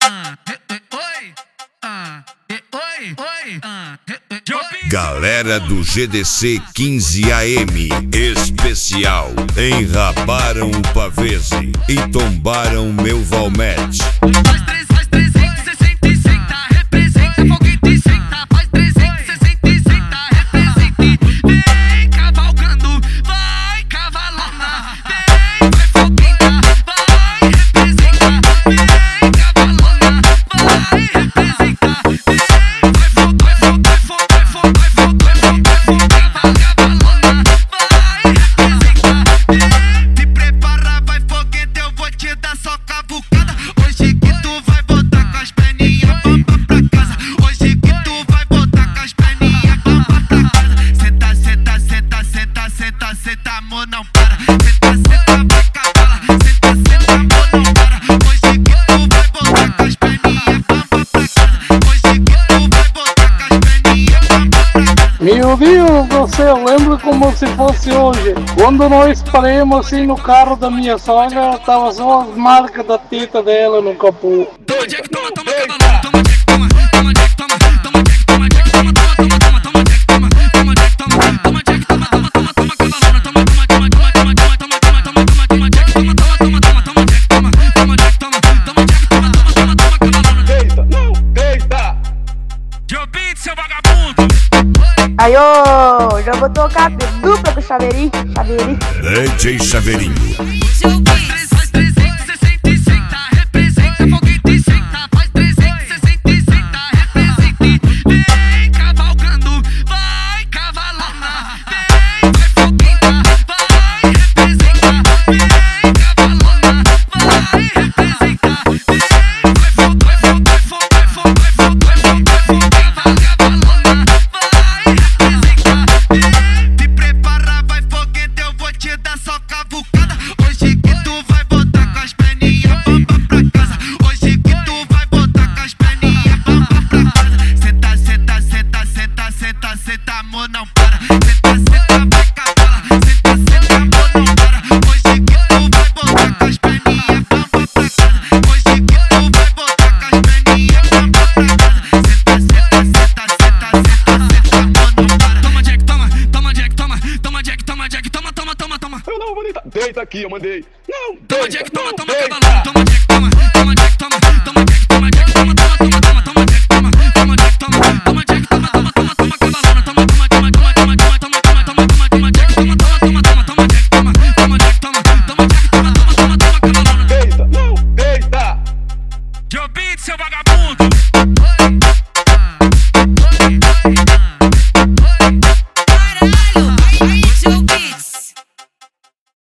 Galera do GDC 15 AM especial, enrabaram o Pavese e tombaram meu Valmete. Faz 360 e senta, representa, foguete e senta. Faz 360 e senta, representa e vem cavalgando, vai cavalona. Vem, vai fogueta, vai representa. Vem cavalona, vai representa. Vem, vai fogo, vai fogo, vai fogo, vai fogo, vai fogo, vai fogo, vai fogo, cavalona, vai representa. Vem, te prepara, vai foguete, eu vou te dar só cavucada. Hoje que tu vai botar com as perninhas bamba pra casa. Hoje que tu vai botar com as perninhas bamba pra casa. Senta, senta, senta, senta, senta, senta, amor, não para. Senta, senta, vai cavala. Senta, senta, amor, não para. Hoje que tu vai botar com as perninhas bamba pra casa. Hoje que tu vai botar com as perninhas bamba pra casa. Meu Deus do céu, lembro como se fosse hoje. Quando nós paramos assim no carro da minha sogra, tava só as marcas da teta dela no capô. Toma Jack, toma, toma cavalona. Toma Jack, toma, toma Jack, toma, toma Jack, toma Jack, toma, toma, toma, toma, toma Jack, toma, toma Jack, toma, toma Jack, toma, toma, toma, toma cavalona. Toma, toma, toma, toma, toma, toma, toma, toma, toma, toma Jack, toma, toma, toma, toma, toma Jack, toma, toma Jack, toma, toma Jack, toma, toma, toma, toma cavalona. Deita, não, deita. Joe Beat, seu vagabundo. Aí, ô, já vou tocar dupla com o Chaveirinho. DJ Chaveirinho. Faz 360 e senta, representa, foguete e senta. Faz 360 e senta, representa e vem cavalgando, vai cavalona. Vem, vai fogueta, vai representa. Vem cavalona, vai representa. Vem, vai fogo, vai fogo, vai fogo, vai fogo, vai fogo, vai fogo, vai fogo, cavalona, vai representa. Vem, te prepara, vai foguete, eu vou te dar só cavucada. Hoje que tu vai botar com as perninhas bamba pra casa. Hoje que tu vai botar com as perninhas bamba pra casa. Senta, senta, senta, senta, senta, senta, amor, não para. Senta, senta, vai cavala. Senta, senta, amor, não para. Hoje que tu vai botar com as perninhas bamba pra casa. Hoje que tu vai botar com as perninhas bamba pra casa. Senta, senta, senta, senta, senta, senta, amor, não para. Toma Jack, toma, toma Jack, toma, toma Jack, toma Jack, toma, toma, toma, toma. Eu não vou deitar. Deita aqui, eu mandei. Não, Toma deita, Jack, toma, não, toma deita. cavalona. Toma Jack, toma, toma Jack, toma, toma Jack, toma Jack, toma, toma, toma, toma, toma Jack, toma, toma Jack, toma, toma Jack, toma, toma, toma, toma cavalona. Toma, toma, toma, toma, toma, toma, toma, toma, toma, toma, toma Jack, toma, toma, toma, toma, toma Jack, toma, toma Jack, toma, toma Jack, toma, toma, toma, toma cavalona. Deita, não, deita. Joe Beat, seu vagabundo.